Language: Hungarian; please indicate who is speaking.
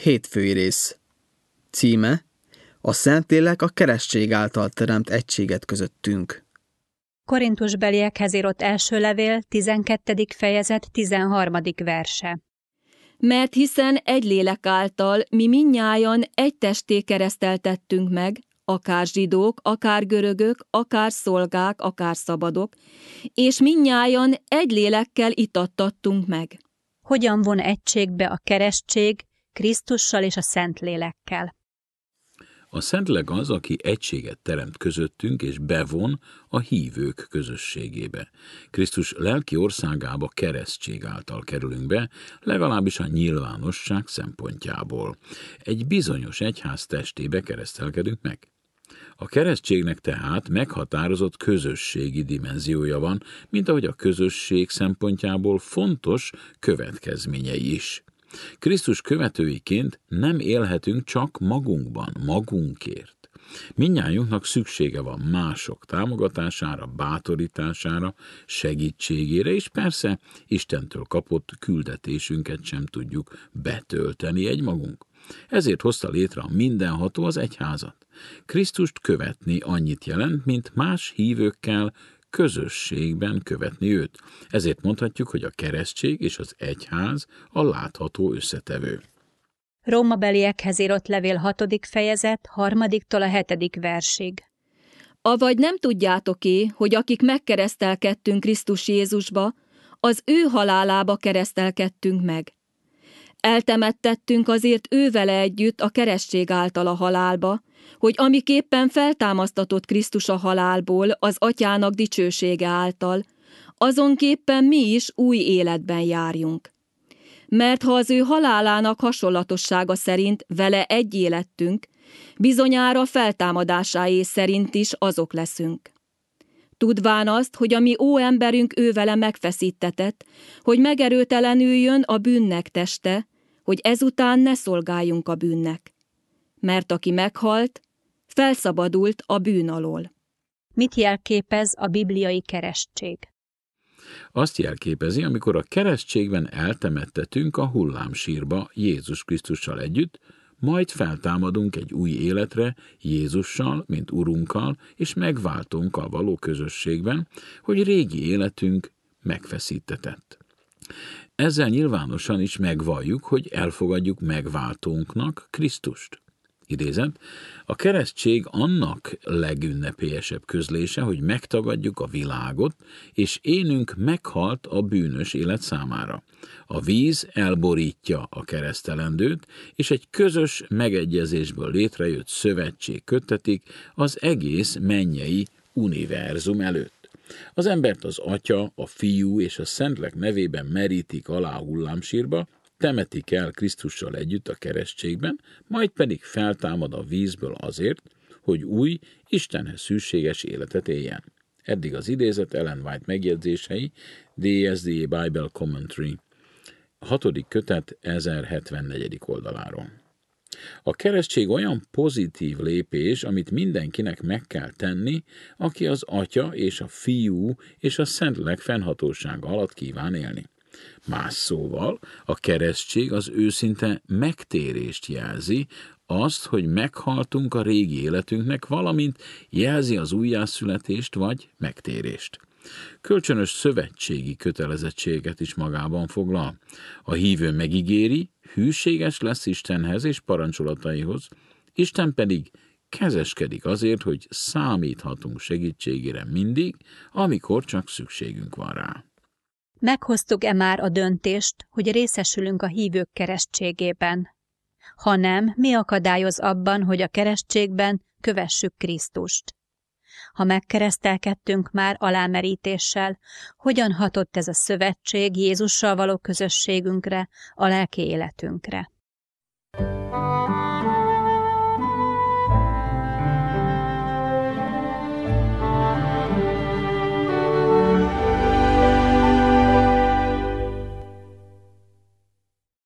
Speaker 1: Hétfői rész. Címe: A Szentlélek a keresztség által teremt egységet közöttünk.
Speaker 2: Korintusbeliekhez írott első levél, 12. fejezet, 13. verse.
Speaker 3: Mert hiszen egy lélek által mi mindnyájan egy testé kereszteltettünk meg, akár zsidók, akár görögök, akár szolgák, akár szabadok, és mindnyájan egy lélekkel itattattunk meg.
Speaker 2: Hogyan von egységbe a keresztség Krisztussal és a Szentlélekkel?
Speaker 4: A Szentlélek az, aki egységet teremt közöttünk, és bevon a hívők közösségébe. Krisztus lelki országába keresztség által kerülünk be, legalábbis a nyilvánosság szempontjából. Egy bizonyos egyház testébe keresztelkedünk meg. A keresztségnek tehát meghatározott közösségi dimenziója van, mint ahogy a közösség szempontjából fontos következményei is. Krisztus követőiként nem élhetünk csak magunkban, magunkért. Mindnyájunknak szüksége van mások támogatására, bátorítására, segítségére, és persze Istentől kapott küldetésünket sem tudjuk betölteni egymagunk. Ezért hozta létre a mindenható az egyházat. Krisztust követni annyit jelent, mint más hívőkkel közösségben követni őt. Ezért mondhatjuk, hogy a keresztség és az egyház a látható összetevő.
Speaker 2: Rómabeliekhez írott levél 6. fejezet, 3-tól a 7. versig.
Speaker 3: Avagy nem tudjátok-é, hogy akik megkeresztelkedtünk Krisztus Jézusba, az ő halálába keresztelkedtünk meg. Eltemettettünk azért ővele együtt a keresztség által a halálba, hogy amiképpen feltámasztatott Krisztus a halálból az Atyának dicsősége által, azonképpen mi is új életben járjunk. Mert ha az ő halálának hasonlatossága szerint vele egyé lettünk, bizonyára feltámadásáé szerint is azok leszünk. Tudván azt, hogy a mi óemberünk ővele megfeszítetett, hogy megerőtelenüljön a bűnnek teste, hogy ezután ne szolgáljunk a bűnnek. Mert aki meghalt, felszabadult a bűn alól.
Speaker 2: Mit jelképez a bibliai keresztség?
Speaker 4: Azt jelképezi, amikor a keresztségben eltemettetünk a hullámsírba Jézus Krisztussal együtt, majd feltámadunk egy új életre Jézussal, mint Urunkkal és megváltónkkal való közösségben, hogy régi életünk megfeszítetett. Ezzel nyilvánosan is megvalljuk, hogy elfogadjuk megváltónknak Krisztust. Idézet, a keresztség annak legünnepélyesebb közlése, hogy megtagadjuk a világot, és énünk meghalt a bűnös élet számára. A víz elborítja a keresztelendőt, és egy közös megegyezésből létrejött szövetség köttetik az egész mennyei univerzum előtt. Az embert az Atya, a Fiú és a Szentlélek nevében merítik alá a hullámsírba, temetik el Krisztussal együtt a keresztségben, majd pedig feltámad a vízből azért, hogy új, Istenhez hűséges életet éljen. Eddig az idézet Ellen White megjegyzései, DSDA Bible Commentary, 6. kötet 1074. oldaláról. A keresztség olyan pozitív lépés, amit mindenkinek meg kell tenni, aki az Atya és a Fiú és a Szentlélek fennhatósága alatt kíván élni. Más szóval, a keresztség az őszinte megtérést jelzi, azt, hogy meghaltunk a régi életünknek, valamint jelzi az újjászületést vagy megtérést. Kölcsönös szövetségi kötelezettséget is magában foglal. A hívő megígéri, hűséges lesz Istenhez és parancsolataihoz, Isten pedig kezeskedik azért, hogy számíthatunk segítségére mindig, amikor csak szükségünk van rá.
Speaker 2: Meghoztuk-e már a döntést, hogy részesülünk a hívők keresztségében? Ha nem, mi akadályoz abban, hogy a keresztségben kövessük Krisztust? Ha megkeresztelkedtünk már alámerítéssel, hogyan hatott ez a szövetség Jézussal való közösségünkre, a lelki életünkre?